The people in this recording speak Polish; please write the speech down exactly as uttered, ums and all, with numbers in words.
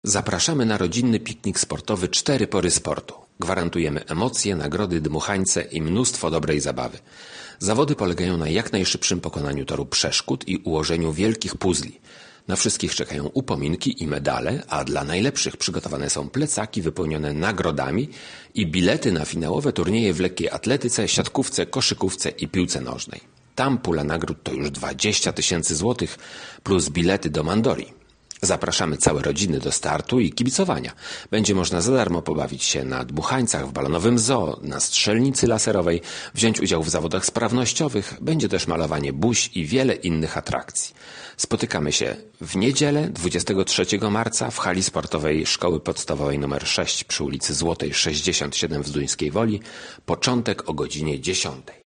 Zapraszamy na rodzinny piknik sportowy Cztery Pory Sportu. Gwarantujemy emocje, nagrody, dmuchańce i mnóstwo dobrej zabawy. Zawody polegają na jak najszybszym pokonaniu toru przeszkód i ułożeniu wielkich puzli. Na wszystkich czekają upominki i medale, a dla najlepszych przygotowane są plecaki wypełnione nagrodami i bilety na finałowe turnieje w lekkiej atletyce, siatkówce, koszykówce i piłce nożnej. Tam pula nagród to już dwadzieścia tysięcy złotych plus bilety do Mandori. Zapraszamy całe rodziny do startu i kibicowania. Będzie można za darmo pobawić się na dmuchańcach, w balonowym zoo, na strzelnicy laserowej, wziąć udział w zawodach sprawnościowych, będzie też malowanie buź i wiele innych atrakcji. Spotykamy się w niedzielę dwudziestego trzeciego marca w hali sportowej Szkoły Podstawowej nr sześć przy ulicy Złotej sześćdziesiąt siedem w Zduńskiej Woli. Początek o godzinie dziesiątej.